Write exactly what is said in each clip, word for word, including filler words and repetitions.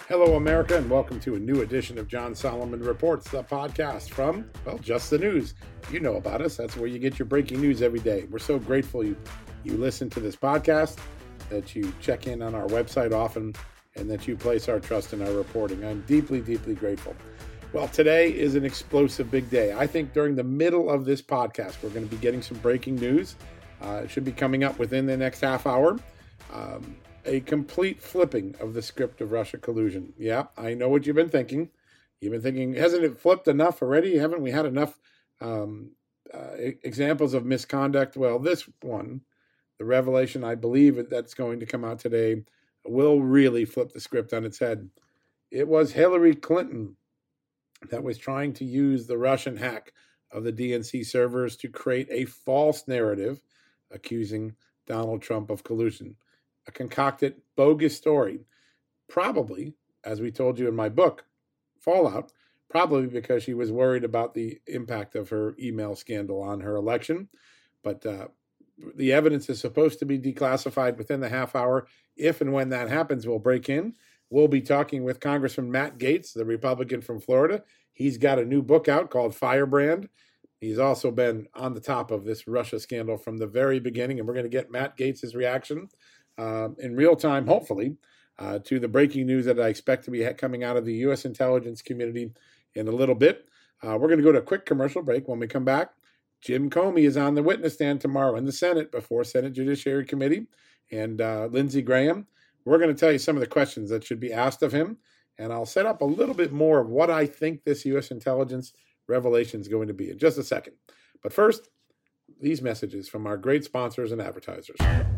Hello, America, and welcome to a new edition of John Solomon Reports, the podcast from, well, Just the News. You know about us. That's where you get your breaking news every day. We're so grateful you, you listen to this podcast, that you check in on our website often, and that you place our trust in our reporting. I'm deeply, deeply grateful. Well, today is an explosive big day. I think during the middle of this podcast, we're going to be getting some breaking news. Uh, it should be coming up within the next half hour. Um, a complete flipping of the script of Russia collusion. Yeah, I know what you've been thinking. You've been thinking, hasn't it flipped enough already? Haven't we had enough um, uh, examples of misconduct? Well, this one, the revelation I believe that's going to come out today, will really flip the script on its head. It was Hillary Clinton that was trying to use the Russian hack of the D N C servers to create a false narrative accusing Donald Trump of collusion. A concocted, bogus story, probably, as we told you in my book, Fallout, probably because she was worried about the impact of her email scandal on her election. But uh, the evidence is supposed to be declassified within the half hour. If and when that happens, we'll break in. We'll be talking with Congressman Matt Gaetz, the Republican from Florida. He's got a new book out called Firebrand. He's also been on the top of this Russia scandal from the very beginning, and we're going to get Matt Gaetz' reaction Uh, in real time, hopefully, uh, to the breaking news that I expect to be coming out of the U S intelligence community in a little bit. Uh, we're going to go to a quick commercial break. When we come back, Jim Comey is on the witness stand tomorrow in the Senate before Senate Judiciary Committee, and uh, Lindsey Graham. We're going to tell you some of the questions that should be asked of him, and I'll set up a little bit more of what I think this U S intelligence revelation is going to be in just a second. But first, these messages from our great sponsors and advertisers.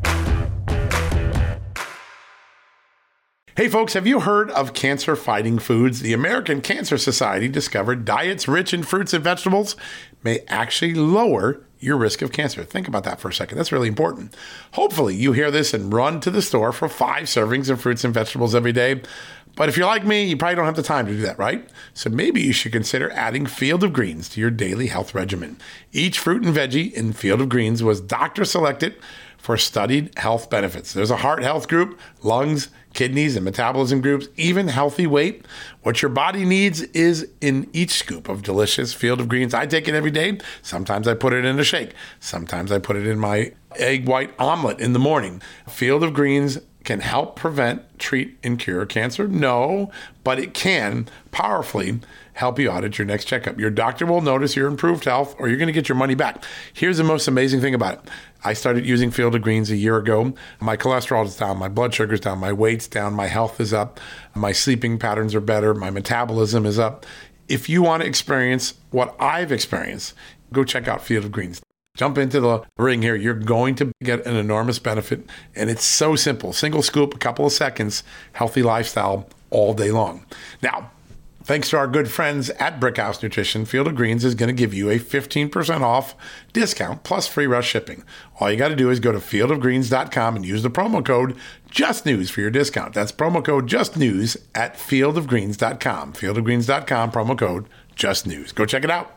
Hey folks, have you heard of cancer-fighting foods? The American Cancer Society discovered diets rich in fruits and vegetables may actually lower your risk of cancer. Think about that for a second. That's really important. Hopefully you hear this and run to the store for five servings of fruits and vegetables every day. But if you're like me, you probably don't have the time to do that, right? So maybe you should consider adding Field of Greens to your daily health regimen. Each fruit and veggie in Field of Greens was doctor selected for studied health benefits. There's a heart health group, lungs, kidneys, and metabolism groups, even healthy weight. What your body needs is in each scoop of delicious Field of Greens. I take it every day. Sometimes I put it in a shake. Sometimes I put it in my egg white omelet in the morning. Field of Greens can help prevent, treat, and cure cancer? No, but it can powerfully help you out at your next checkup. Your doctor will notice your improved health, or you're going to get your money back. Here's the most amazing thing about it. I started using Field of Greens a year ago. My cholesterol is down, my blood sugar is down, my weight's down, my health is up, my sleeping patterns are better, my metabolism is up. If you want to experience what I've experienced, go check out Field of Greens. Jump into the ring here. You're going to get an enormous benefit, and it's so simple. Single scoop, a couple of seconds, healthy lifestyle all day long. Now, thanks to our good friends at Brickhouse Nutrition, Field of Greens is going to give you a fifteen percent off discount plus free rush shipping. All you got to do is go to field of greens dot com and use the promo code JUSTNEWS for your discount. That's promo code JUSTNEWS at field of greens dot com. field of greens dot com, promo code JUSTNEWS. Go check it out.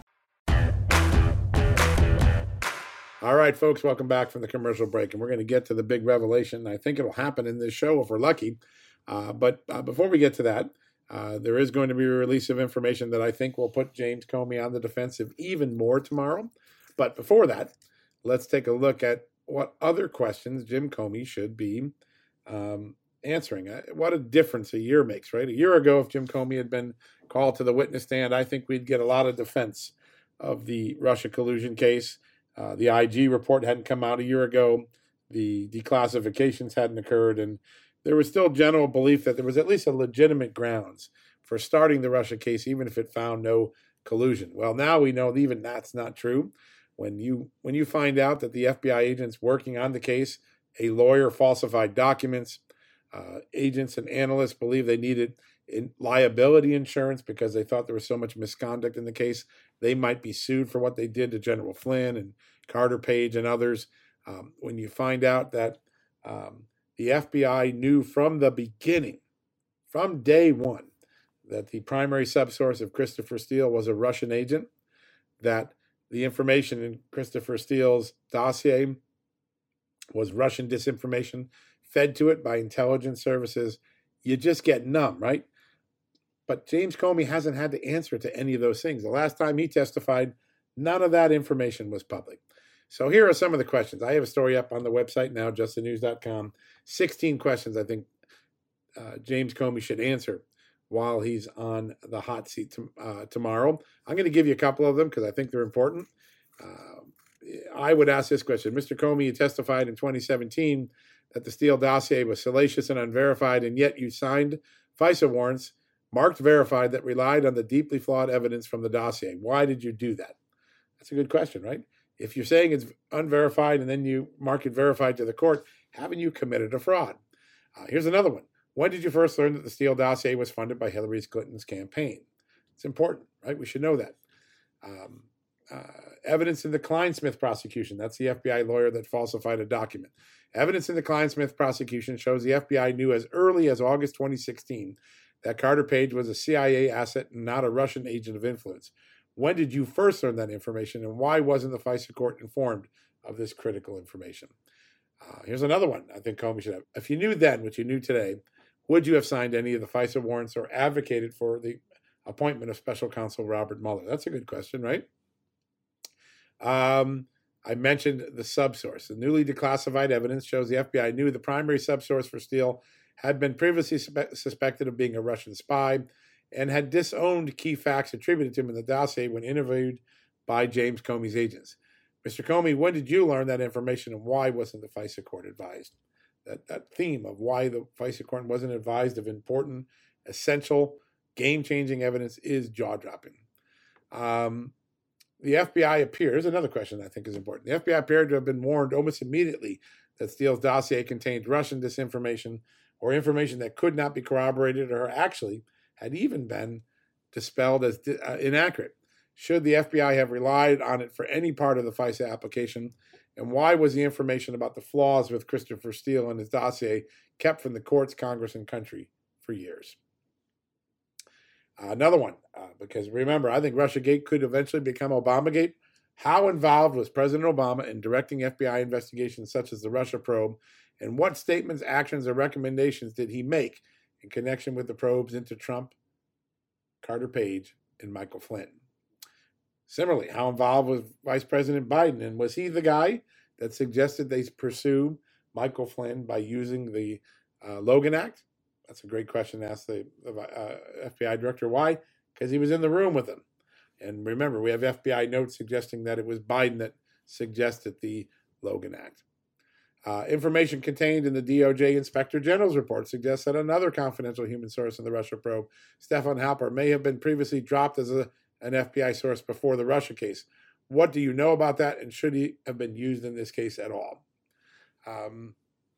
All right, folks, welcome back from the commercial break, and we're going to get to the big revelation. I think it'll happen in this show if we're lucky. Uh, but uh, before we get to that, uh, there is going to be a release of information that I think will put James Comey on the defensive even more tomorrow. But before that, let's take a look at what other questions Jim Comey should be um, answering. Uh, what a difference a year makes, right? A year ago, if Jim Comey had been called to the witness stand, I think we'd get a lot of defense of the Russia collusion case. Uh, the I G report hadn't come out a year ago. The declassifications hadn't occurred. And there was still general belief that there was at least a legitimate grounds for starting the Russia case, even if it found no collusion. Well, now we know even that's not true. When you when you find out that the F B I agents working on the case, a lawyer falsified documents, uh, agents and analysts believe they needed in liability insurance because they thought there was so much misconduct in the case, they might be sued for what they did to General Flynn and Carter Page and others. Um, when you find out that um, the F B I knew from the beginning, from day one, that the primary subsource of Christopher Steele was a Russian agent, that the information in Christopher Steele's dossier was Russian disinformation fed to it by intelligence services, you just get numb, right? But James Comey hasn't had to answer to any of those things. The last time he testified, none of that information was public. So here are some of the questions. I have a story up on the website now, just the news dot com. sixteen questions I think uh, James Comey should answer while he's on the hot seat to, uh, tomorrow. I'm going to give you a couple of them because I think they're important. Uh, I would ask this question. Mister Comey, you testified in twenty seventeen that the Steele dossier was salacious and unverified, and yet you signed FISA warrants marked verified that relied on the deeply flawed evidence from the dossier. Why did you do that? That's a good question, right? If you're saying it's unverified and then you mark it verified to the court, haven't you committed a fraud? Uh, here's another one. When did you first learn that the Steele dossier was funded by Hillary Clinton's campaign? It's important, right? We should know that. Um, uh, evidence in the Kleinsmith prosecution. That's the F B I lawyer that falsified a document. Evidence in the Kleinsmith prosecution shows the F B I knew as early as August twenty sixteen that Carter Page was a C I A asset and not a Russian agent of influence. When did you first learn that information, and why wasn't the FISA court informed of this critical information? Uh, here's another one I think Comey should have. If you knew then what you knew today, would you have signed any of the FISA warrants or advocated for the appointment of special counsel Robert Mueller? That's a good question, right? Um, I mentioned the subsource. The newly declassified evidence shows the F B I knew the primary subsource for Steele had been previously suspe- suspected of being a Russian spy and had disowned key facts attributed to him in the dossier when interviewed by James Comey's agents. Mister Comey, when did you learn that information, and why wasn't the FISA court advised? That, that theme of why the FISA court wasn't advised of important, essential, game-changing evidence is jaw-dropping. Um, the F B I appears, another question I think is important, the F B I appeared to have been warned almost immediately that Steele's dossier contained Russian disinformation or information that could not be corroborated or actually had even been dispelled as uh, inaccurate. Should the F B I have relied on it for any part of the FISA application? And why was the information about the flaws with Christopher Steele and his dossier kept from the courts, Congress, and country for years? Uh, another one, uh, because remember, I think Russiagate could eventually become Obamagate. How involved was President Obama in directing F B I investigations such as the Russia probe? And what statements, actions, or recommendations did he make in connection with the probes into Trump, Carter Page, and Michael Flynn? Similarly, how involved was Vice President Biden? And was he the guy that suggested they pursue Michael Flynn by using the uh, Logan Act? That's a great question to ask the, the uh, F B I director. Why? Because he was in the room with them. And remember, we have F B I notes suggesting that it was Biden that suggested the Logan Act. Uh, information contained in the D O J Inspector General's report suggests that another confidential human source in the Russia probe, Stefan Halper, may have been previously dropped as a, an F B I source before the Russia case. What do you know about that, and should he have been used in this case at all? Um,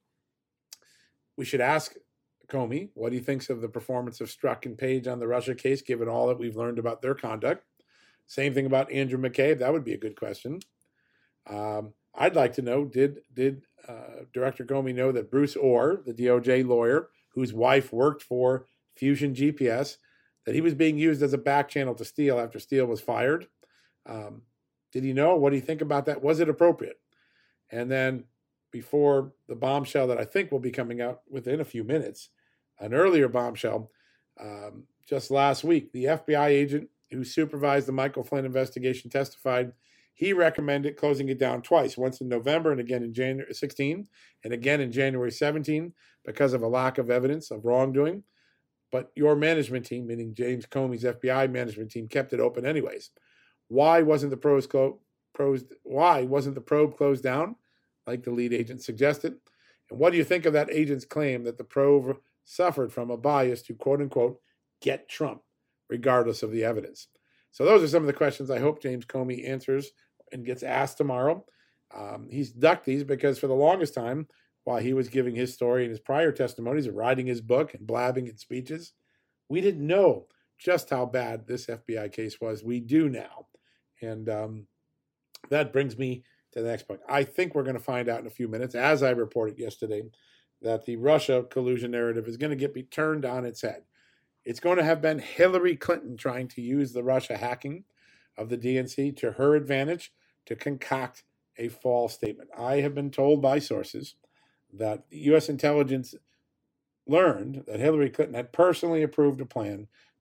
we should ask Comey what he thinks of the performance of Strzok and Page on the Russia case, given all that we've learned about their conduct. Same thing about Andrew McCabe. That would be a good question. Um, I'd like to know, did did uh, Director Comey know that Bruce Orr, the D O J lawyer, whose wife worked for Fusion G P S, that he was being used as a back channel to Steele after Steele was fired? Um, did he know? What do you think about that? Was it appropriate? And then before the bombshell that I think will be coming out within a few minutes, an earlier bombshell, um, just last week, the F B I agent who supervised the Michael Flynn investigation testified he recommended closing it down twice, once in November and again in January sixteen, and again in January seventeen, because of a lack of evidence of wrongdoing. But your management team, meaning James Comey's F B I management team, kept it open anyways. Why wasn't the pros clo- pros, why wasn't the probe closed down, like the lead agent suggested? And what do you think of that agent's claim that the probe suffered from a bias to, quote unquote, get Trump, regardless of the evidence? So those are some of the questions I hope James Comey answers and gets asked tomorrow. Um, he's ducked these because for the longest time, while he was giving his story and his prior testimonies and writing his book and blabbing in speeches, we didn't know just how bad this F B I case was. We do now. And um, that brings me to the next point. I think we're going to find out in a few minutes, as I reported yesterday, that the Russia collusion narrative is going to get be turned on its head. It's going to have been Hillary Clinton trying to use the Russia hacking of the D N C to her advantage to concoct a false statement. I have been told by sources that the U S intelligence learned that Hillary Clinton had personally approved a plan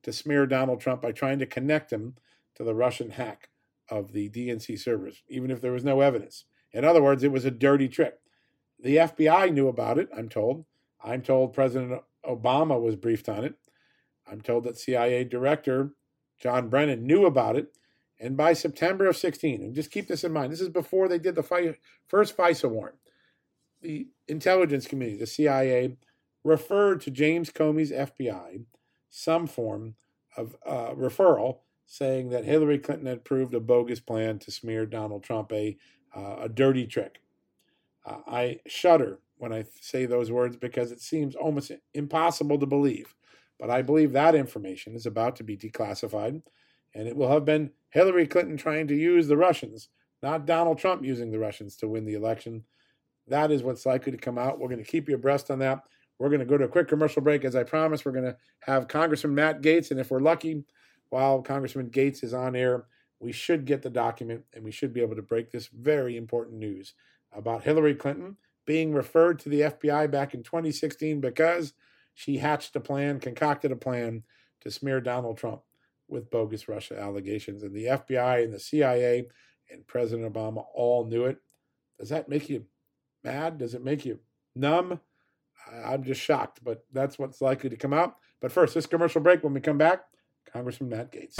to smear Donald Trump by trying to connect him to the Russian hack of the D N C servers, even if there was no evidence. In other words, it was a dirty trick. The F B I knew about it, I'm told. I'm told President Obama was briefed on it. I'm told that C I A Director John Brennan knew about it. And by September of sixteen, and just keep this in mind, this is before they did the fi- first FISA warrant, the intelligence community, the C I A, referred to James Comey's F B I some form of uh, referral saying that Hillary Clinton had proved a bogus plan to smear Donald Trump, a, uh, a dirty trick. Uh, I shudder when I say those words because it seems almost impossible to believe. But I believe that information is about to be declassified, and it will have been Hillary Clinton trying to use the Russians, not Donald Trump using the Russians to win the election. That is what's likely to come out. We're going to keep you abreast on that. We're going to go to a quick commercial break. As I promised, we're going to have Congressman Matt Gaetz, and if we're lucky, while Congressman Gaetz is on air, we should get the document, and we should be able to break this very important news about Hillary Clinton being referred to the F B I back in twenty sixteen because she hatched a plan, concocted a plan to smear Donald Trump with bogus Russia allegations. And the F B I and the C I A and President Obama all knew it. Does that make you mad? Does it make you numb? I'm just shocked, but that's what's likely to come out. But first, this commercial break. When we come back, Congressman Matt Gaetz.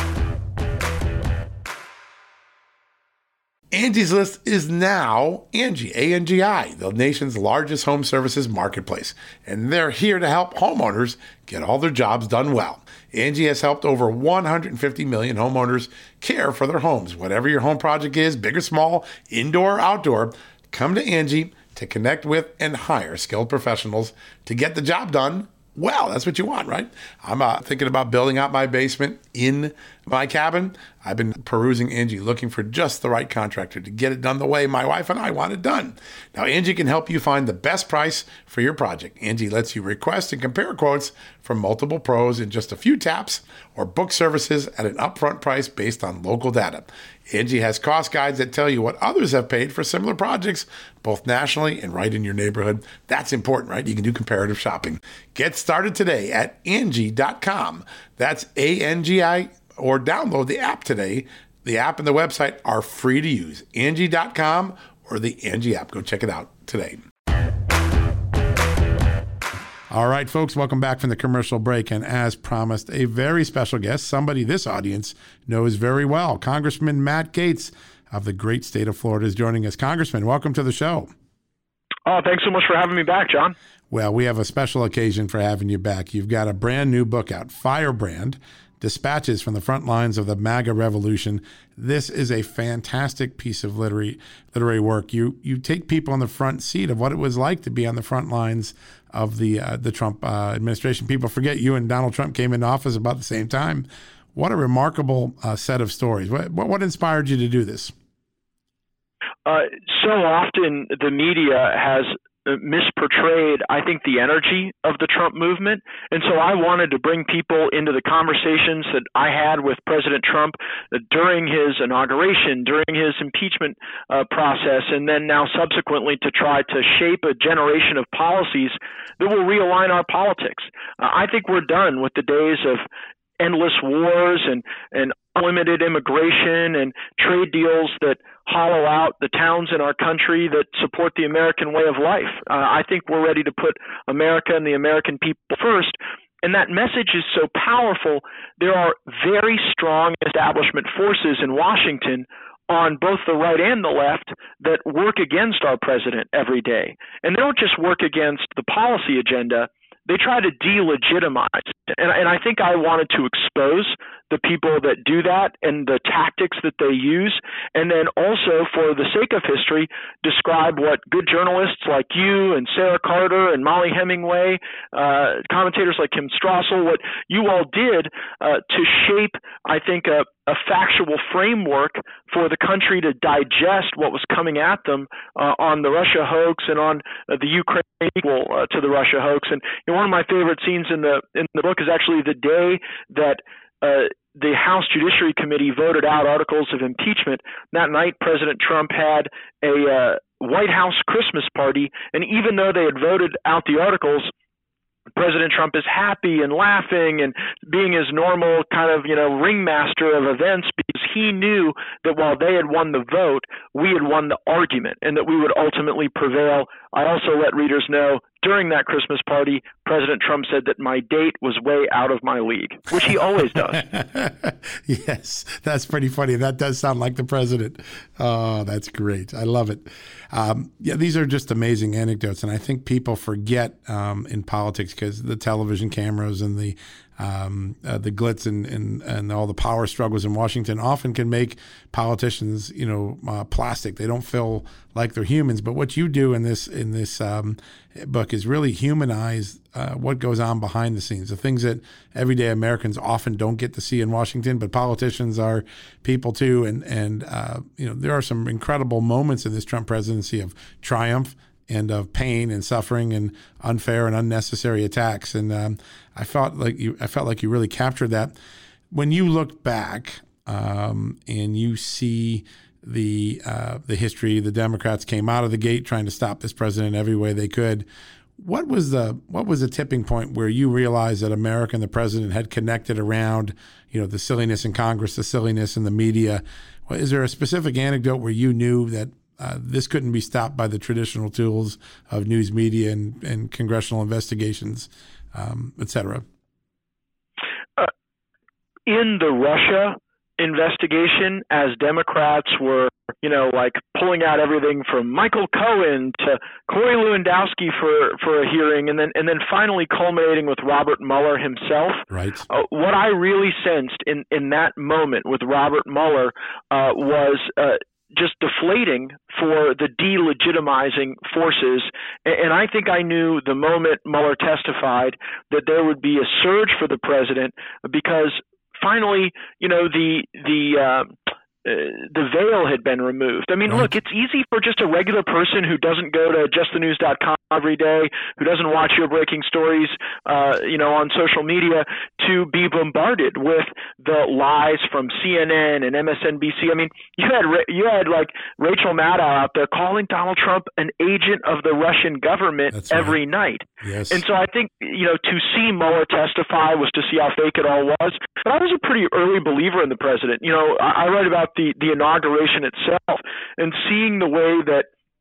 Angie's List is now Angie, A N G I, the nation's largest home services marketplace. And they're here to help homeowners get all their jobs done well. Angie has helped over one hundred fifty million homeowners care for their homes. Whatever your home project is, big or small, indoor or outdoor, come to Angie to connect with and hire skilled professionals to get the job done well. That's what you want, right? I'm uh, thinking about building out my basement in my cabin. I've been perusing Angie, looking for just the right contractor to get it done the way my wife and I want it done. Now, Angie can help you find the best price for your project. Angie lets you request and compare quotes from multiple pros in just a few taps, or book services at an upfront price based on local data. Angie has cost guides that tell you what others have paid for similar projects, both nationally and right in your neighborhood. That's important, right? You can do comparative shopping. Get started today at Angie dot com. That's A N G I, or download the app today. The app and the website are free to use. Angie dot com or the Angie app. Go check it out today. All right, folks, welcome back from the commercial break. And as promised, a very special guest, somebody this audience knows very well. Congressman Matt Gaetz of the great state of Florida is joining us. Congressman, welcome to the show. Oh, thanks so much for having me back, John. Well, we have a special occasion for having you back. You've got a brand new book out, Firebrand, Dispatches from the Front Lines of the MAGA Revolution. This is a fantastic piece of literary literary work. You you take people on the front seat of what it was like to be on the front lines of the uh, the Trump uh, administration. People forget you and Donald Trump came into office about the same time. What a remarkable uh, set of stories. What, what inspired you to do this? Uh, so often the media has misportrayed, I think, the energy of the Trump movement. And so I wanted to bring people into the conversations that I had with President Trump during his inauguration, during his impeachment uh, process, and then now subsequently to try to shape a generation of policies that will realign our politics. Uh, I think we're done with the days of endless wars and, and unlimited immigration and trade deals that hollow out the towns in our country that support the American way of life. Uh, I think we're ready to put America and the American people first. And that message is so powerful. There are very strong establishment forces in Washington on both the right and the left that work against our president every day. And they don't just work against the policy agenda, they try to delegitimize. And, and I think I wanted to expose the people that do that and the tactics that they use, and then also, for the sake of history, describe what good journalists like you and Sarah Carter and Molly Hemingway, uh, commentators like Kim Strassel, what you all did uh, to shape, I think, a, a factual framework for the country to digest what was coming at them uh, on the Russia hoax and on uh, the Ukraine equal uh, to the Russia hoax. And you know, one of my favorite scenes in the in the book is actually the day that Uh, the House Judiciary Committee voted out articles of impeachment. That night, President Trump had a uh, White House Christmas party, and even though they had voted out the articles, President Trump is happy and laughing and being his normal kind of, you know, ringmaster of events, because he knew that while they had won the vote, we had won the argument and that we would ultimately prevail. I also let readers know during that Christmas party, President Trump said that my date was way out of my league, which he always does. Yes, that's pretty funny. That does sound like the president. Oh, that's great. I love it. Um, yeah, these are just amazing anecdotes. And I think people forget um, in politics, because the television cameras and the um, uh, the glitz and, and, and all the power struggles in Washington often can make politicians, you know, uh, plastic. They don't feel like they're humans. But what you do in this in this um, book is really humanize uh, what goes on behind the scenes, the things that everyday Americans often don't get to see in Washington. But politicians are people too, and and uh, you know, there are some incredible moments in this Trump presidency of triumph and of pain and suffering and unfair and unnecessary attacks. And um, I felt like you, I felt like you really captured that. When you look back um, and you see the uh, the history, the Democrats came out of the gate trying to stop this president every way they could. What was the what was the tipping point where you realized that America and the president had connected around, you know, the silliness in Congress, the silliness in the media? Is there a specific anecdote where you knew that Uh, this couldn't be stopped by the traditional tools of news media and, and congressional investigations, um, et cetera? Uh, in the Russia investigation, as Democrats were, you know, like pulling out everything from Michael Cohen to Corey Lewandowski for, for a hearing, and then and then finally culminating with Robert Mueller himself. Right. Uh, what I really sensed in, in that moment with Robert Mueller uh, was uh, just deflating for the delegitimizing forces. And I think I knew the moment Mueller testified that there would be a surge for the president, because finally, you know, the the uh, uh, the veil had been removed. I mean, right. Look, it's easy for just a regular person who doesn't go to just the news dot com every day, who doesn't watch your breaking stories, uh, you know, on social media, to be bombarded with the lies from C N N and M S N B C. I mean, you had you had like Rachel Maddow out there calling Donald Trump an agent of the Russian government That's every right. night. Yes. And so I think, you know, to see Mueller testify was to see how fake it all was. But I was a pretty early believer in the president. You know, I, I read about the, the inauguration itself, and seeing the way that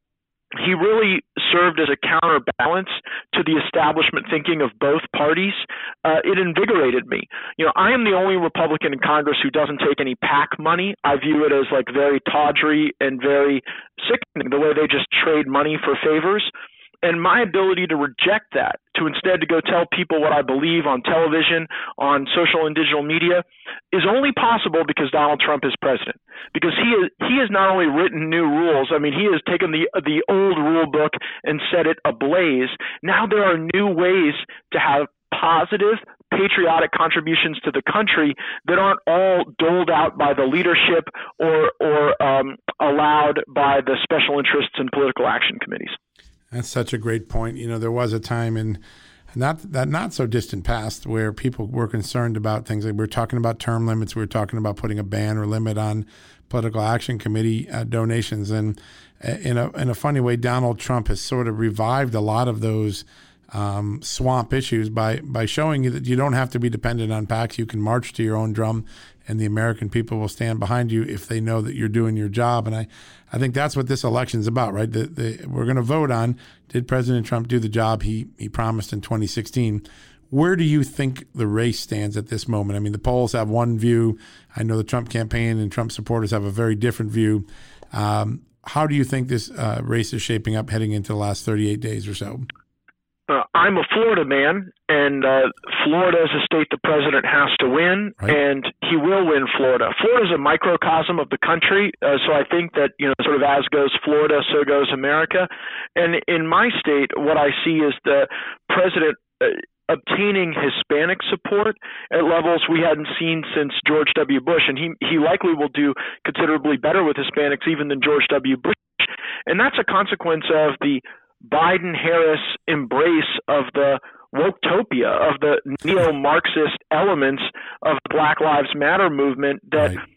he really served as a counterbalance to the establishment thinking of both parties, uh, it invigorated me. You know, I am the only Republican in Congress who doesn't take any PAC money. I view it as like very tawdry and very sickening, the way they just trade money for favors. And my ability to reject that, to instead to go tell people what I believe on television, on social and digital media, is only possible because Donald Trump is president. Because he is, he has not only written new rules, I mean, he has taken the the old rule book and set it ablaze. Now there are new ways to have positive, patriotic contributions to the country that aren't all doled out by the leadership or or um, allowed by the special interests and political action committees. That's such a great point. You know, there was a time in not that not so distant past where people were concerned about things like we were talking about term limits. We were talking about putting a ban or limit on political action committee uh, donations. And in a in a funny way, Donald Trump has sort of revived a lot of those um, swamp issues by by showing you that you don't have to be dependent on PACs. You can march to your own drum, and the American people will stand behind you if they know that you're doing your job. And I, I think that's what this election is about, right? The, the, we're going to vote on, did President Trump do the job he, he promised in twenty sixteen? Where do you think the race stands at this moment? I mean, the polls have one view. I know the Trump campaign and Trump supporters have a very different view. Um, how do you think this uh, race is shaping up heading into the last thirty-eight days or so? Uh, I'm a Florida man, and uh, Florida is a state the president has to win, right. And he will win Florida. Florida is a microcosm of the country, uh, so I think that, you know, sort of as goes Florida, so goes America. And in my state, what I see is the president uh, obtaining Hispanic support at levels we hadn't seen since George W. Bush, and he he likely will do considerably better with Hispanics even than George W. Bush. And that's a consequence of the Biden-Harris embrace of the woketopia, of the neo-Marxist elements of the Black Lives Matter movement that, right.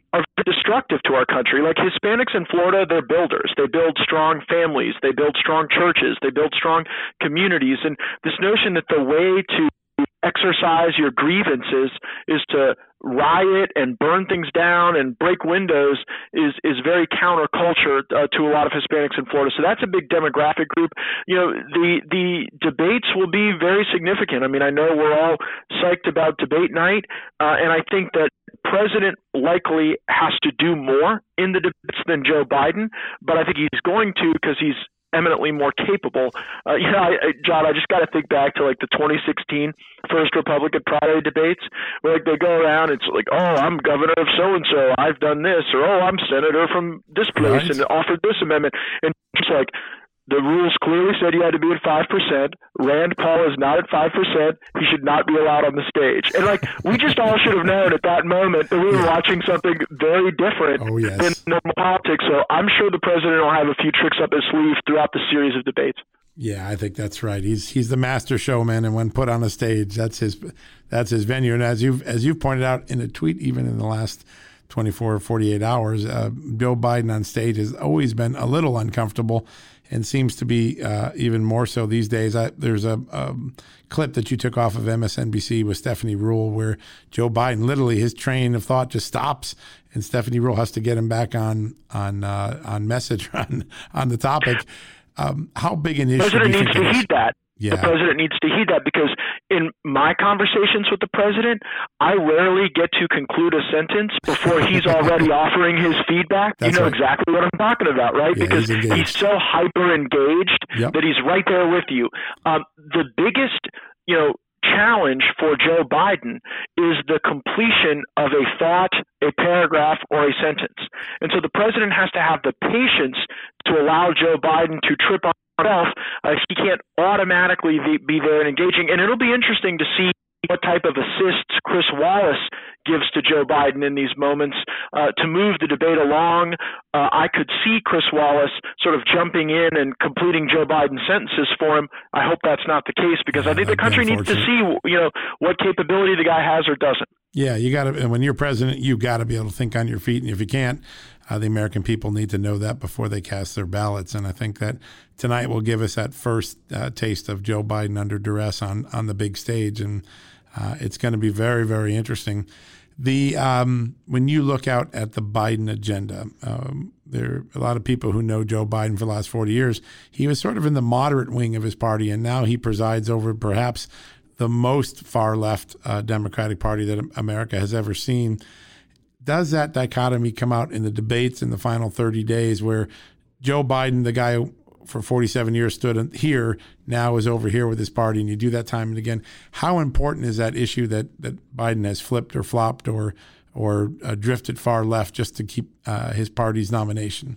are destructive to our country. Like Hispanics in Florida, they're builders. They build strong families. They build strong churches. They build strong communities. And this notion that the way to exercise your grievances is to riot and burn things down and break windows is is very counterculture uh, to a lot of Hispanics in Florida. So that's a big demographic group. You know, the the debates will be very significant. I mean, I know we're all psyched about debate night, uh, and I think that President likely has to do more in the debates than Joe Biden, but I think he's going to because he's eminently more capable. Uh, you know, I, I, John, I just got to think back to like the twenty sixteen first Republican primary debates where like they go around and it's like, oh, I'm governor of so-and-so, I've done this, or oh, I'm senator from this place right. and offered this amendment. And it's like, the rules clearly said you had to be at five percent. Rand Paul is not at five percent. He should not be allowed on the stage. And, like, we just all should have known at that moment that we were yeah. watching something very different oh, yes. than normal politics. So I'm sure the president will have a few tricks up his sleeve throughout the series of debates. Yeah, I think that's right. He's he's the master showman, and when put on a stage, that's his that's his venue. And as you've, as you've pointed out in a tweet, even in the last twenty-four or forty-eight hours, uh, Joe Biden on stage has always been a little uncomfortable and seems to be uh, even more so these days. I, there's a, a clip that you took off of M S N B C with Stephanie Ruhle where Joe Biden, literally his train of thought just stops and Stephanie Ruhle has to get him back on on uh, on message on, on the topic. Um, how big an issue the president do you needs think to heed that. Yeah. The president needs to heed that because in my conversations with the president, I rarely get to conclude a sentence before he's already offering his feedback. That's you know right. exactly what I'm talking about, right? Yeah, because he's, he's so hyper engaged yep. that he's right there with you. Um, the biggest, you know, challenge for Joe Biden is the completion of a thought, a paragraph, or a sentence. And so the president has to have the patience to allow Joe Biden to trip on himself. Uh, he can't automatically be, be there and engaging. And it'll be interesting to see what type of assists Chris Wallace gives to Joe Biden in these moments uh, to move the debate along. Uh, I could see Chris Wallace sort of jumping in and completing Joe Biden's sentences for him. I hope that's not the case because I think the country needs to see, you know, what capability the guy has or doesn't. Yeah, you got to. When you're president, you got to be able to think on your feet, and if you can't, uh, the American people need to know that before they cast their ballots. And I think that tonight will give us that first uh, taste of Joe Biden under duress on on the big stage, and uh, it's going to be very, very interesting. The um, when you look out at the Biden agenda, um, there are a lot of people who know Joe Biden for the last forty years. He was sort of in the moderate wing of his party, and now he presides over perhaps the most far-left uh, Democratic Party that America has ever seen. Does that dichotomy come out in the debates in the final thirty days where Joe Biden, the guy who for forty-seven years stood here, now is over here with his party, and you do that time and again? How important is that issue that, that Biden has flipped or flopped or or uh, drifted far left just to keep uh, his party's nomination?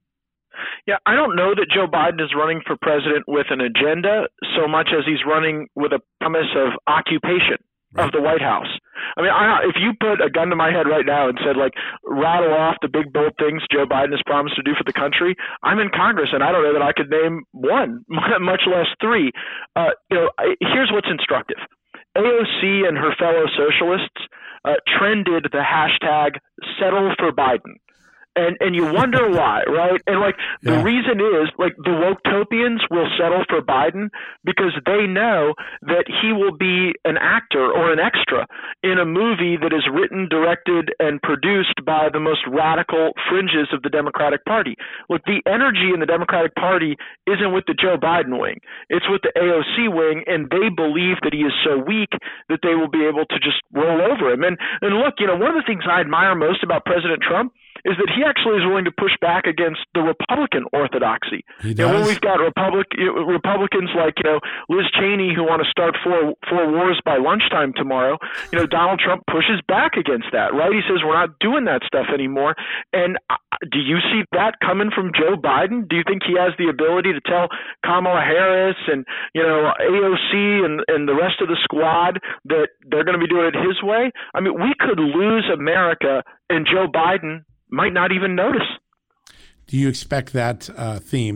Yeah, I don't know that Joe Biden is running for president with an agenda so much as he's running with a promise of occupation right. of the White House. I mean, I, if you put a gun to my head right now and said, like, rattle off the big, bold things Joe Biden has promised to do for the country, I'm in Congress, and I don't know that I could name one, much less three. Uh, you know, here's what's instructive. A O C and her fellow socialists uh, trended the hashtag settle for Biden. And and you wonder why, right? And like yeah. the reason is like the Woketopians will settle for Biden because they know that he will be an actor or an extra in a movie that is written, directed, and produced by the most radical fringes of the Democratic Party. Look, the energy in the Democratic Party isn't with the Joe Biden wing. It's with the A O C wing, and they believe that he is so weak that they will be able to just roll over him. And and look, you know, one of the things I admire most about President Trump is that he actually is willing to push back against the Republican orthodoxy. He does. You know, when we've got Republic, Republicans like, you know, Liz Cheney who want to start four, four wars by lunchtime tomorrow, you know, Donald Trump pushes back against that, right? He says we're not doing that stuff anymore. And do you see that coming from Joe Biden? Do you think he has the ability to tell Kamala Harris and, you know, A O C and, and the rest of the squad that they're going to be doing it his way? I mean, we could lose America and Joe Biden might not even notice. Do you expect that uh, theme, that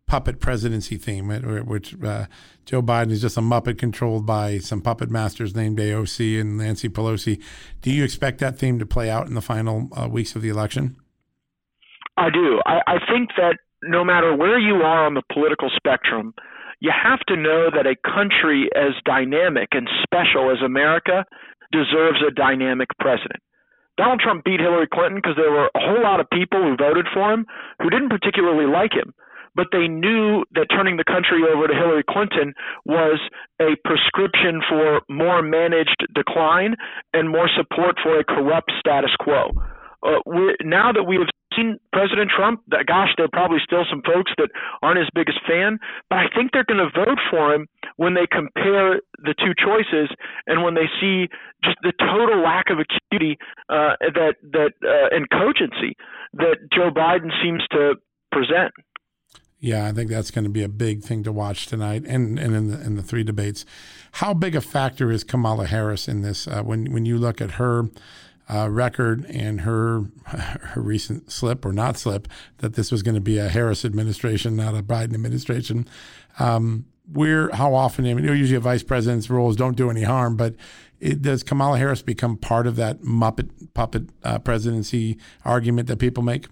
puppet presidency theme, which uh, Joe Biden is just a Muppet controlled by some puppet masters named A O C and Nancy Pelosi. Do you expect that theme to play out in the final uh, weeks of the election? I do. I, I think that no matter where you are on the political spectrum, you have to know that a country as dynamic and special as America deserves a dynamic president. Donald Trump beat Hillary Clinton because there were a whole lot of people who voted for him who didn't particularly like him, but they knew that turning the country over to Hillary Clinton was a prescription for more managed decline and more support for a corrupt status quo. Uh, we're, now that we have seen President Trump, that, gosh, there are probably still some folks that aren't his biggest fan, but I think they're going to vote for him when they compare the two choices and when they see just the total lack of acuity uh, that that uh, and cogency that Joe Biden seems to present. Yeah, I think that's going to be a big thing to watch tonight, and, and in the in the three debates. How big a factor is Kamala Harris in this? Uh, when when you look at her uh, record and her her recent slip or not slip that this was going to be a Harris administration, not a Biden administration. Um, where how often? I mean, usually a vice president's roles don't do any harm, but it, does Kamala Harris become part of that Muppet puppet uh, presidency argument that people make?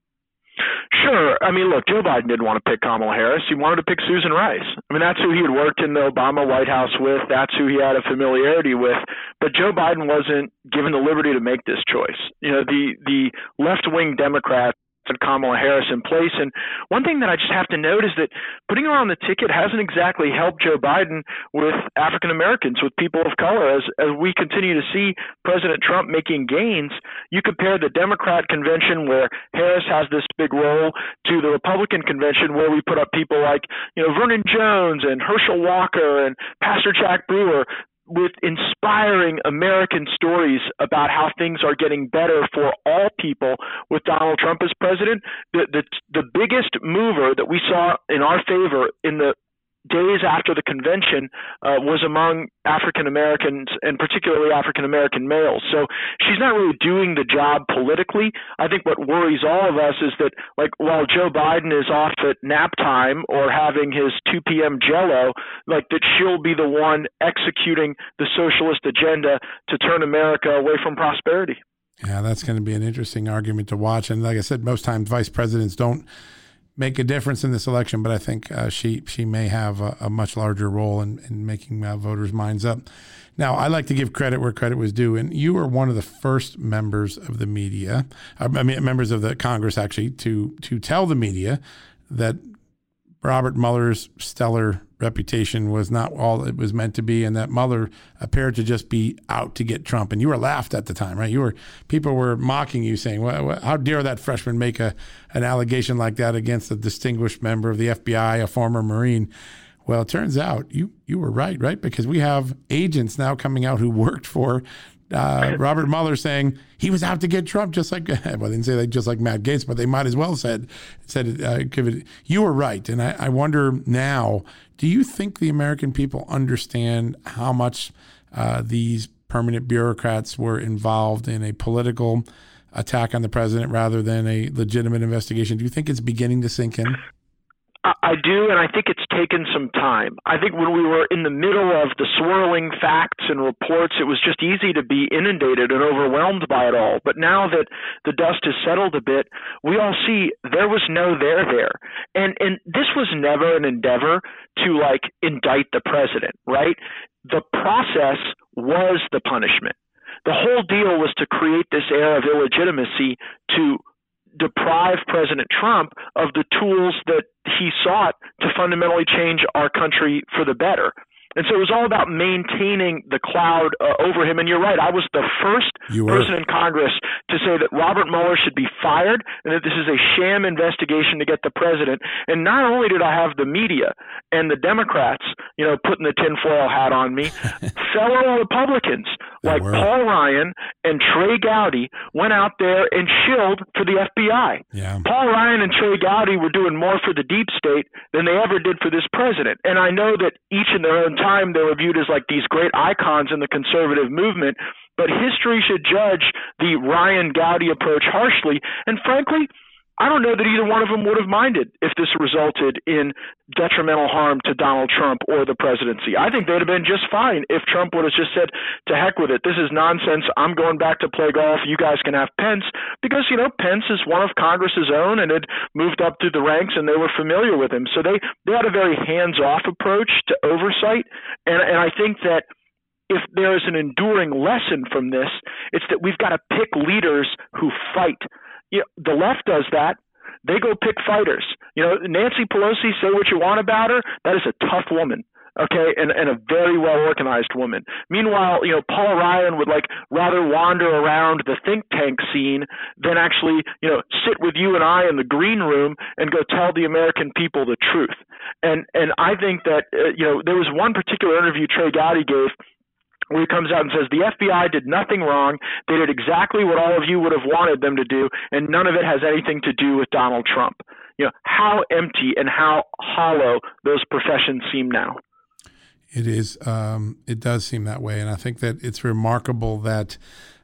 Sure. I mean, look, Joe Biden didn't want to pick Kamala Harris. He wanted to pick Susan Rice. I mean, that's who he had worked in the Obama White House with. That's who he had a familiarity with. But Joe Biden wasn't given the liberty to make this choice. You know, the, the left-wing Democrats had Kamala Harris in place. And one thing that I just have to note is that putting her on the ticket hasn't exactly helped Joe Biden with African Americans, with people of color. As as we continue to see President Trump making gains, you compare the Democrat convention where Harris has this big role to the Republican convention where we put up people like, you know, Vernon Jones and Herschel Walker and Pastor Jack Brewer, with inspiring American stories about how things are getting better for all people with Donald Trump as president. The, the, the biggest mover that we saw in our favor in the days after the convention uh, was among African Americans, and particularly African American males. So she's not really doing the job politically. I think what worries all of us is that, like, while Joe Biden is off at nap time or having his two p.m. Jell-O, like, that she'll be the one executing the socialist agenda to turn America away from prosperity. Yeah, that's going to be an interesting argument to watch. And like I said, most times vice presidents don't make a difference in this election, but I think uh, she she may have a, a much larger role in, in making uh, voters' minds up. Now, I like to give credit where credit was due, and you were one of the first members of the media, I mean, members of the Congress, actually, to to tell the media that Robert Mueller's stellar reputation was not all it was meant to be, and that Mueller appeared to just be out to get Trump. And you were laughed at the time, right? You were people were mocking you, saying, well, "How dare that freshman make a an allegation like that against a distinguished member of the F B I, a former Marine?" Well, it turns out you you were right, right? Because we have agents now coming out who worked for Uh, Robert Mueller saying he was out to get Trump, just like, well, they didn't say that just like Matt Gaetz, but they might as well said, said, uh, give it, you were right. And I, I wonder now, do you think the American people understand how much uh, these permanent bureaucrats were involved in a political attack on the president rather than a legitimate investigation? Do you think it's beginning to sink in? I do, and I think it's taken some time. I think when we were in the middle of the swirling facts and reports, it was just easy to be inundated and overwhelmed by it all. But now that the dust has settled a bit, we all see there was no there there. And and this was never an endeavor to, like, indict the president, right? The process was the punishment. The whole deal was to create this air of illegitimacy to deprive President Trump of the tools that he sought to fundamentally change our country for the better. And so it was all about maintaining the cloud uh, over him. And you're right, I was the first person in Congress to say that Robert Mueller should be fired and that this is a sham investigation to get the president. And not only did I have the media and the Democrats, you know, putting the tinfoil hat on me, fellow Republicans like Paul Ryan and Trey Gowdy went out there and shilled for the F B I. Yeah. Paul Ryan and Trey Gowdy were doing more for the deep state than they ever did for this president. And I know that each in their own time they were viewed as like these great icons in the conservative movement, but history should judge the Ryan Gowdy approach harshly. And frankly, I don't know that either one of them would have minded if this resulted in detrimental harm to Donald Trump or the presidency. I think they'd have been just fine if Trump would have just said, to heck with it. This is nonsense. I'm going back to play golf. You guys can have Pence. Because, you know, Pence is one of Congress's own and had moved up through the ranks and they were familiar with him. So they, they had a very hands-off approach to oversight. And, and I think that if there is an enduring lesson from this, it's that we've got to pick leaders who fight. You know, the left does that. They go pick fighters. You know, Nancy Pelosi, say what you want about her, that is a tough woman, okay, and, and a very well-organized woman. Meanwhile, you know, Paul Ryan would, like, rather wander around the think tank scene than actually, you know, sit with you and I in the green room and go tell the American people the truth. And, and I think that, uh, you know, there was one particular interview Trey Gowdy gave where he comes out and says the F B I did nothing wrong. They did exactly what all of you would have wanted them to do, and none of it has anything to do with Donald Trump. You know, how empty and how hollow those professions seem now. It is. Um, it does seem that way, and I think that it's remarkable that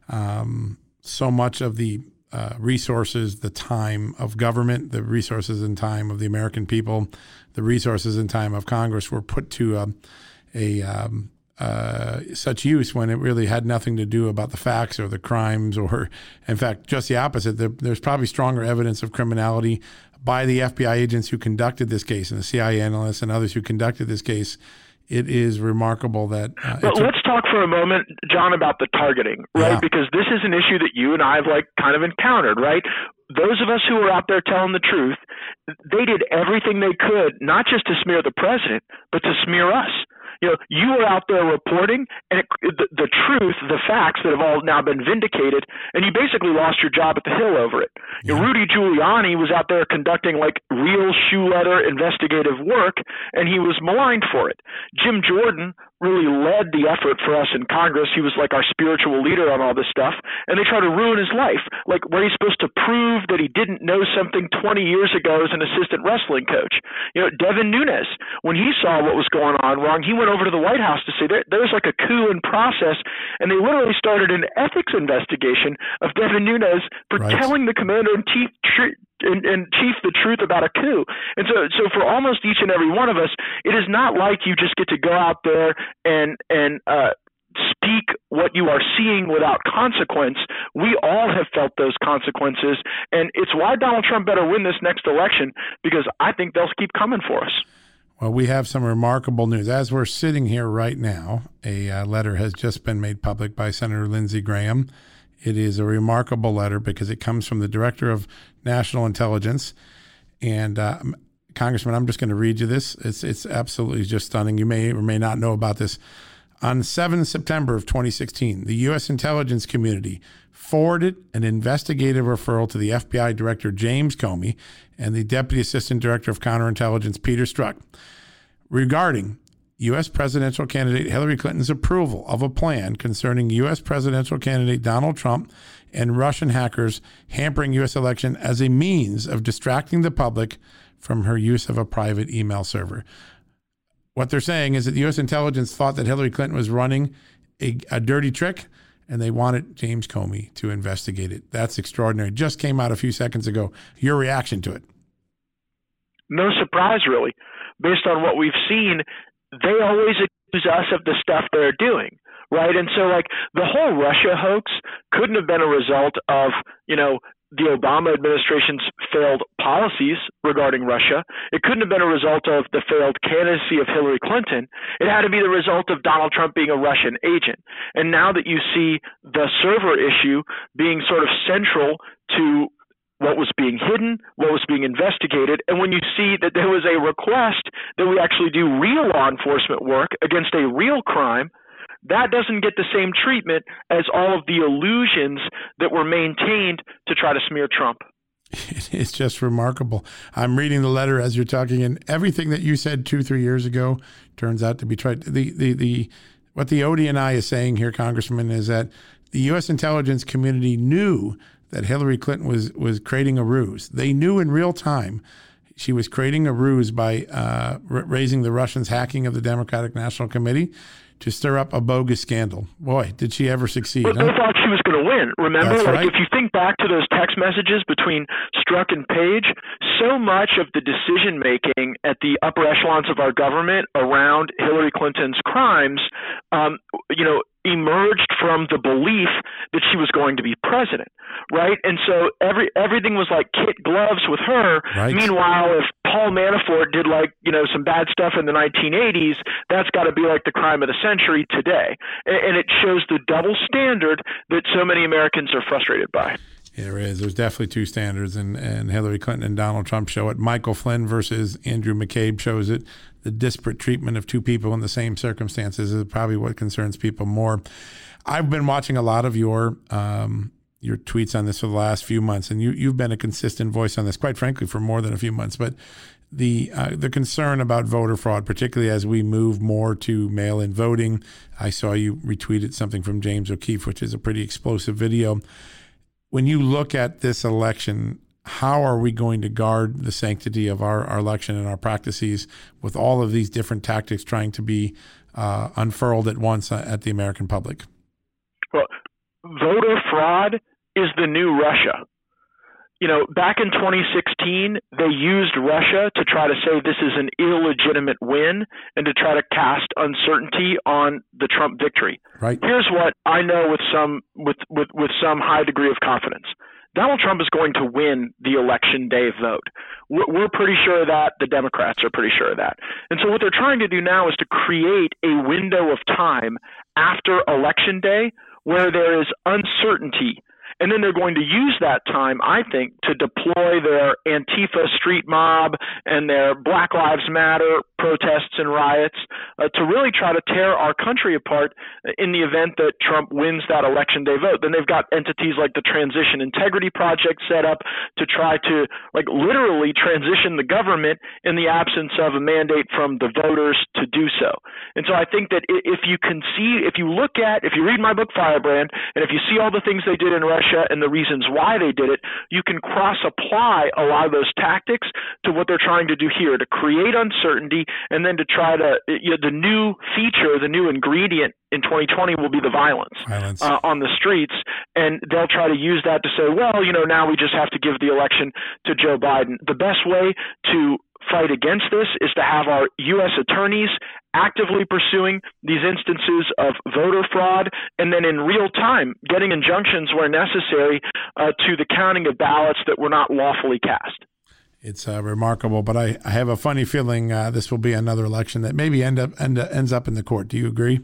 um, so much of the uh, resources, the time of government, the resources and time of the American people, the resources and time of Congress were put to um, a um, Uh, such use when it really had nothing to do about the facts or the crimes, or in fact, just the opposite. There, there's probably stronger evidence of criminality by the F B I agents who conducted this case and the C I A analysts and others who conducted this case. It is remarkable that. Uh, but let's talk for a moment, John, about the targeting, right? Yeah. Because this is an issue that you and I have like kind of encountered, right? Those of us who were out there telling the truth, they did everything they could, not just to smear the president, but to smear us. You know, you were out there reporting, and it, the, the truth, the facts that have all now been vindicated, and you basically lost your job at the Hill over it. You know, Rudy Giuliani was out there conducting like real shoe leather investigative work, and he was maligned for it. Jim Jordan really led the effort for us in Congress. He was like our spiritual leader on all this stuff, and they tried to ruin his life. Like, where he's supposed to prove that he didn't know something twenty years ago as an assistant wrestling coach. You know, Devin Nunes, when he saw what was going on wrong, he went over to the White House to say there, there's like a coup in process, and they literally started an ethics investigation of Devin Nunes for right. telling the commander-in-chief tr- And, and chief the truth about a coup. And so so for almost each and every one of us, it is not like you just get to go out there and and uh, speak what you are seeing without consequence. We all have felt those consequences, and it's why Donald Trump better win this next election, because I think they'll keep coming for us. Well, we have some remarkable news. As we're sitting here right now, a uh, letter has just been made public by Senator Lindsey Graham. It is a remarkable letter because it comes from the Director of National Intelligence. And uh, Congressman, I'm just going to read you this. It's it's absolutely just stunning. You may or may not know about this. On the seventh of September of twenty sixteen, the U S intelligence community forwarded an investigative referral to the F B I Director James Comey and the Deputy Assistant Director of Counterintelligence Peter Strzok regarding U S presidential candidate Hillary Clinton's approval of a plan concerning U S presidential candidate Donald Trump and Russian hackers hampering U S election as a means of distracting the public from her use of a private email server. What they're saying is that the U S intelligence thought that Hillary Clinton was running a, a dirty trick, and they wanted James Comey to investigate it. That's extraordinary. Just came out a few seconds ago. Your reaction to it? No surprise, really. Based on what we've seen, they always accuse us of the stuff they're doing, right? And so, like, the whole Russia hoax couldn't have been a result of, you know, the Obama administration's failed policies regarding Russia. It couldn't have been a result of the failed candidacy of Hillary Clinton. It had to be the result of Donald Trump being a Russian agent. And now that you see the server issue being sort of central to what was being hidden, what was being investigated, and when you see that there was a request that we actually do real law enforcement work against a real crime, that doesn't get the same treatment as all of the illusions that were maintained to try to smear Trump. It's just remarkable. I'm reading the letter as you're talking, and everything that you said two, three years ago turns out to be true. The, the, the, what the O D N I is saying here, Congressman, is that the U S intelligence community knew that Hillary Clinton was was creating a ruse. They knew in real time she was creating a ruse by uh, r- raising the Russians' hacking of the Democratic National Committee to stir up a bogus scandal. Boy, did she ever succeed. But huh? they thought she was going to win. Remember, That's like right. if you think back to those text messages between Strzok and Page, so much of the decision making at the upper echelons of our government around Hillary Clinton's crimes, um, you know, emerged from the belief that she was going to be president, right? And so every everything was like kid gloves with her. Right. Meanwhile, if Paul Manafort did like, you know, some bad stuff in the nineteen eighties, that's got to be like the crime of the century today. And, and it shows the double standard that so many Americans are frustrated by. There is. There's definitely two standards, and, and Hillary Clinton and Donald Trump show it. Michael Flynn versus Andrew McCabe shows it. The disparate treatment of two people in the same circumstances is probably what concerns people more. I've been watching a lot of your um, your tweets on this for the last few months, and you, you've been a consistent voice on this, quite frankly, for more than a few months. But the uh, the concern about voter fraud, particularly as we move more to mail-in voting, I saw you retweeted something from James O'Keefe, which is a pretty explosive video. When you look at this election, how are we going to guard the sanctity of our, our election and our practices with all of these different tactics trying to be uh, unfurled at once at the American public? Well, voter fraud is the new Russia. You know, back in twenty sixteen, they used Russia to try to say this is an illegitimate win and to try to cast uncertainty on the Trump victory. Right. Here's what I know with some with, with, with some high degree of confidence. Donald Trump is going to win the election day vote. We're pretty sure of that. The Democrats are pretty sure of that. And so what they're trying to do now is to create a window of time after election day where there is uncertainty. And then they're going to use that time, I think, to deploy their Antifa street mob and their Black Lives Matter protests and riots uh, to really try to tear our country apart in the event that Trump wins that election day vote. Then they've got entities like the Transition Integrity Project set up to try to, like, literally transition the government in the absence of a mandate from the voters to do so. And so I think that if you can see, if you look at, if you read my book Firebrand, and if you see all the things they did in Russia and the reasons why they did it, you can cross-apply a lot of those tactics to what they're trying to do here, to create uncertainty, and then to try to, you know, the new feature, the new ingredient in twenty twenty will be the violence, violence. Uh, on the streets, and they'll try to use that to say, well, you know, now we just have to give the election to Joe Biden. The best way to fight against this is to have our U S attorneys actively pursuing these instances of voter fraud, and then in real time getting injunctions where necessary uh, to the counting of ballots that were not lawfully cast. It's uh, remarkable, but I, I have a funny feeling uh, this will be another election that maybe end up end, ends up in the court. Do you agree?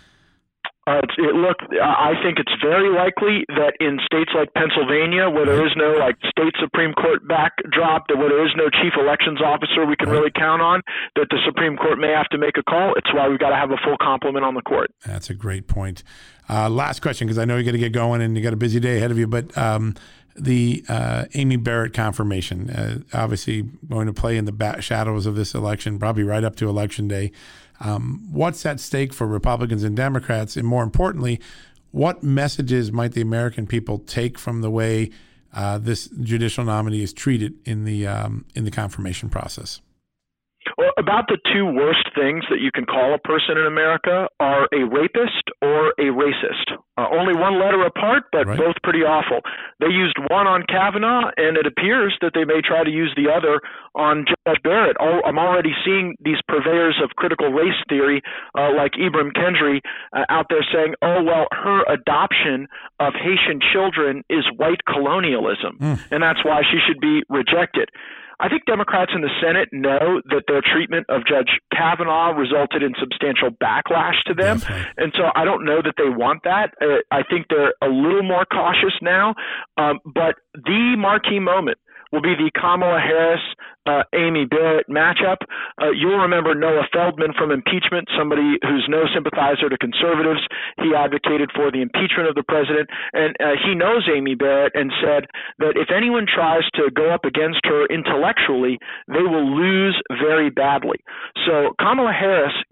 Uh, it's, it, look, I think it's very likely that in states like Pennsylvania, where there is no like state Supreme Court backdrop, where there is no chief elections officer we can right. really count on, that the Supreme Court may have to make a call. It's why we've got to have a full complement on the court. That's a great point. Uh, last question, because I know you got to get going and you got a busy day ahead of you, but um, the uh, Amy Barrett confirmation, uh, obviously going to play in the back shadows of this election, probably right up to Election Day. Um, what's at stake for Republicans and Democrats? And more importantly, what messages might the American people take from the way uh, this judicial nominee is treated in the um, in the confirmation process? Well, about the two worst things that you can call a person in America are a rapist or a racist. Uh, only one letter apart, but right. both pretty awful. They used one on Kavanaugh, and it appears that they may try to use the other on Judge Barrett. I'm already seeing these purveyors of critical race theory, uh, like Ibram Kendi, uh, out there saying, oh, well, her adoption of Haitian children is white colonialism, mm. and that's why she should be rejected. I think Democrats in the Senate know that their treatment of Judge Kavanaugh resulted in substantial backlash to them. Definitely. And so I don't know that they want that. Uh, I think they're a little more cautious now. Um, but the marquee moment will be the Kamala Harris, uh, Amy Barrett matchup. Uh, you'll remember Noah Feldman from impeachment, somebody who's no sympathizer to conservatives. He advocated for the impeachment of the president, and uh, he knows Amy Barrett and said that if anyone tries to go up against her intellectually, they will lose very badly. So Kamala Harris getting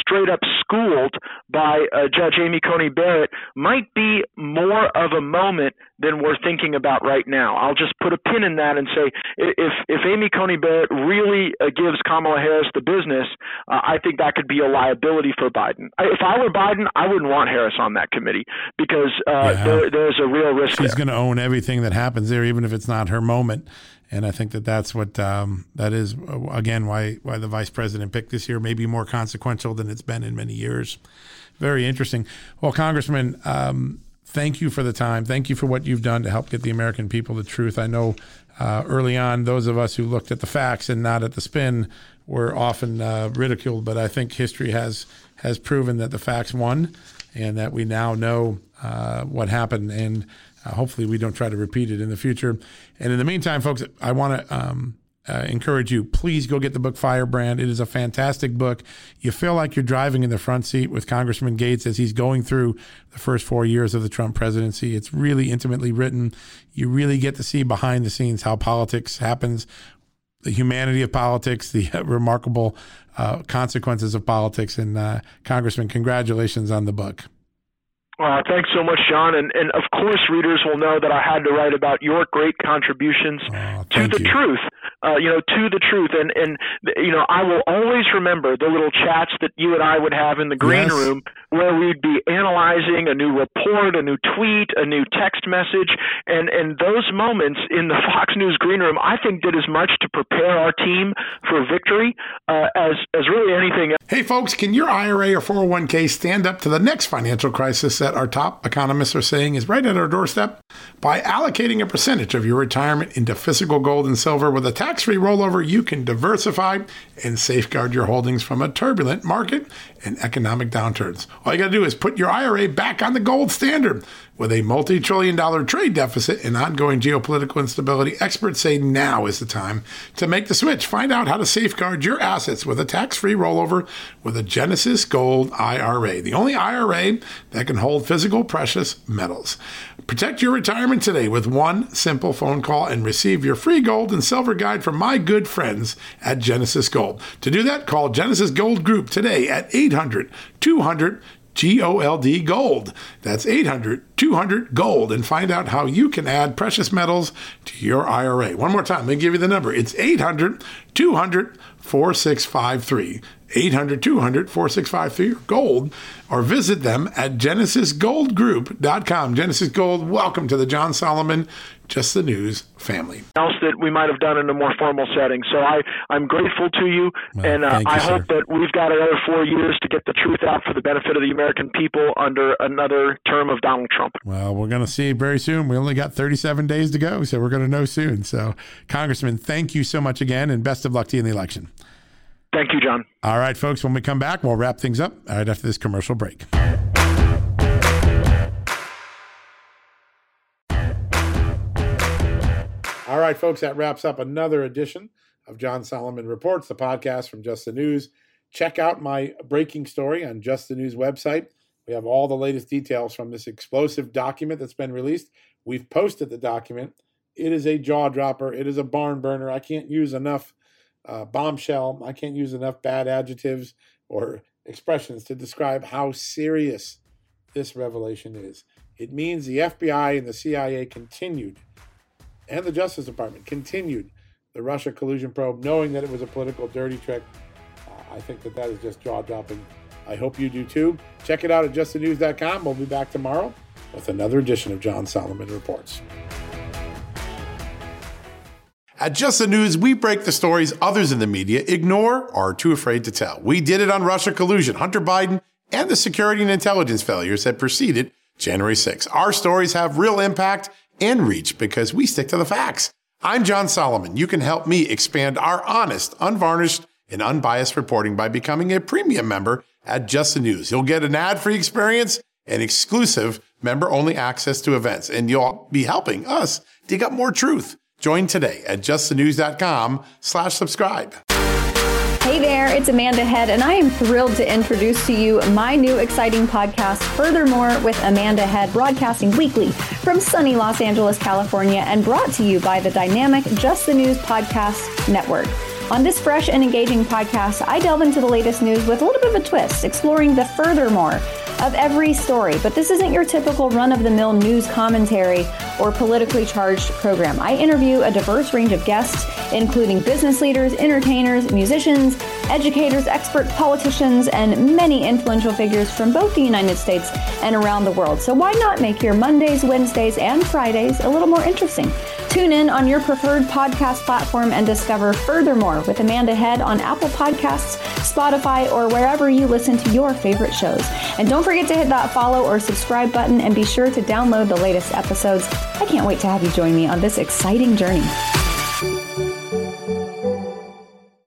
straight up schooled by uh, Judge Amy Coney Barrett might be more of a moment than we're thinking about right now. I'll just put a pin in that and say, if if Amy Coney Barrett really uh, gives Kamala Harris the business, uh, I think that could be a liability for Biden. I, if I were Biden, I wouldn't want Harris on that committee because uh, yeah. there, there's a real risk. She's going to own everything that happens there, even if it's not her moment. And I think that that's what um, that is, again, why why the vice president pick this year may be more consequential than it's been in many years. Very interesting. Well, Congressman, um, thank you for the time. Thank you for what you've done to help get the American people the truth. I know uh, early on, those of us who looked at the facts and not at the spin were often uh, ridiculed, but I think history has has proven that the facts won and that we now know uh, what happened. And uh, hopefully we don't try to repeat it in the future. And in the meantime, folks, I want to um, uh, encourage you, please go get the book Firebrand. It is a fantastic book. You feel like you're driving in the front seat with Congressman Gaetz as he's going through the first four years of the Trump presidency. It's really intimately written. You really get to see behind the scenes how politics happens, the humanity of politics, the uh, remarkable uh, consequences of politics. And uh, Congressman, congratulations on the book. Uh, thanks so much, John. And, and of course, readers will know that I had to write about your great contributions oh, to the you. truth, uh, you know, to the truth. And, and, you know, I will always remember the little chats that you and I would have in the green yes. room where we'd be analyzing a new report, a new tweet, a new text message. And, and those moments in the Fox News green room, I think did as much to prepare our team for victory uh, as, as really anything else. Hey, folks, can your I R A or four oh one k stand up to the next financial crisis that our top economists are saying is right at our doorstep? By allocating a percentage of your retirement into physical gold and silver with a tax-free rollover, you can diversify and safeguard your holdings from a turbulent market and economic downturns. All you got to do is put your I R A back on the gold standard. With a multi-trillion dollar trade deficit and ongoing geopolitical instability, experts say now is the time to make the switch. Find out how to safeguard your assets with a tax-free rollover with a Genesis Gold I R A, the only I R A that can hold physical precious metals. Protect your retirement today with one simple phone call and receive your free gold and silver guide from my good friends at Genesis Gold. To do that, call Genesis Gold Group today at eight hundred two hundred G O L D Gold. That's eight hundred two hundred Gold, and find out how you can add precious metals to your I R A. One more time, let me give you the number. It's eight hundred two hundred four six five three. eight hundred two hundred four six five three Gold, or visit them at genesis gold group dot com. Genesis Gold, welcome to the John Solomon Just the News family. Else that we might have done in a more formal setting. So I, I'm grateful to you, well, and uh, you, I sir. hope that we've got another four years to get the truth out for the benefit of the American people under another term of Donald Trump. Well, we're going to see very soon. We only got thirty-seven days to go, so we're going to know soon. So, Congressman, thank you so much again, and best of luck to you in the election. Thank you, John. All right, folks, when we come back, we'll wrap things up right after this commercial break. All right, folks, that wraps up another edition of John Solomon Reports, the podcast from Just the News. Check out my breaking story on Just the News website. We have all the latest details from this explosive document that's been released. We've posted the document. It is a jaw dropper. It is a barn burner. I can't use enough Uh, bombshell. I can't use enough bad adjectives or expressions to describe how serious this revelation is. It means the F B I and the C I A continued, and the Justice Department continued the Russia collusion probe, knowing that it was a political dirty trick. Uh, I think that that is just jaw-dropping. I hope you do too. Check it out at just the news dot com. We'll be back tomorrow with another edition of John Solomon Reports. At Just the News, we break the stories others in the media ignore or are too afraid to tell. We did it on Russia collusion, Hunter Biden, and the security and intelligence failures that preceded January sixth. Our stories have real impact and reach because we stick to the facts. I'm John Solomon. You can help me expand our honest, unvarnished, and unbiased reporting by becoming a premium member at Just the News. You'll get an ad-free experience and exclusive member-only access to events, and you'll be helping us dig up more truth. Join today at just the news dot com slash subscribe. Hey there, it's Amanda Head, and I am thrilled to introduce to you my new exciting podcast, Furthermore with Amanda Head, broadcasting weekly from sunny Los Angeles, California, and brought to you by the dynamic Just the News Podcast Network. On this fresh and engaging podcast, I delve into the latest news with a little bit of a twist, exploring the furthermore of every story. But this isn't your typical run-of-the-mill news commentary or politically charged program. I interview a diverse range of guests, including business leaders, entertainers, musicians, educators, experts, politicians, and many influential figures from both the United States and around the world. So why not make your Mondays, Wednesdays, and Fridays a little more interesting? Tune in on your preferred podcast platform and discover Furthermore with Amanda Head on Apple Podcasts, Spotify, or wherever you listen to your favorite shows. And don't forget to hit that follow or subscribe button and be sure to download the latest episodes. I can't wait to have you join me on this exciting journey.